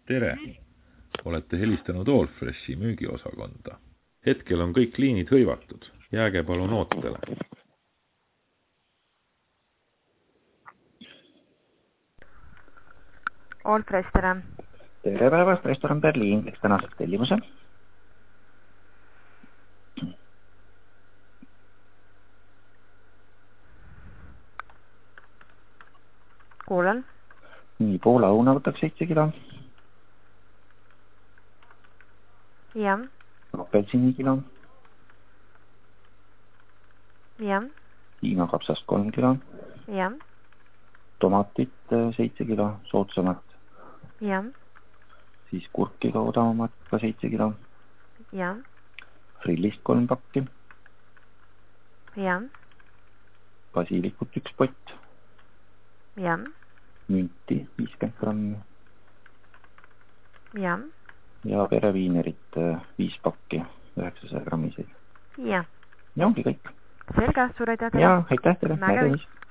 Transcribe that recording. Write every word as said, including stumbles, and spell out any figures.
Tere! Olete helistanud Allfreshi müügiosakonda. Hetkel on kõik liinid hõivatud. Jääge palun ootele. Allfresh, tere! Tere päevast, restoran Berliin, eks tänaseks tellimuse. Kuulen. Nii, Poola õuna võtaks seitse kilo. Ja. Apelsini kilo. Ja. Hiina kapsast kolm kilo. Ja. Tomatit seitse kilo, soodsamat. Ja. Siis kurki ka odavamat ka seitse kilo. Ja. Frillist kolm pakki. Ja. Basiilikut üks pott. Ja. Münti viiskümmend grammi. Ja. Ja pereviinerit viis pakki, üheksasaja grammiseid. Ja. Ja ongi kõik. Selge, suur aitäh teile. Ja, aitäh teile. Nägemist.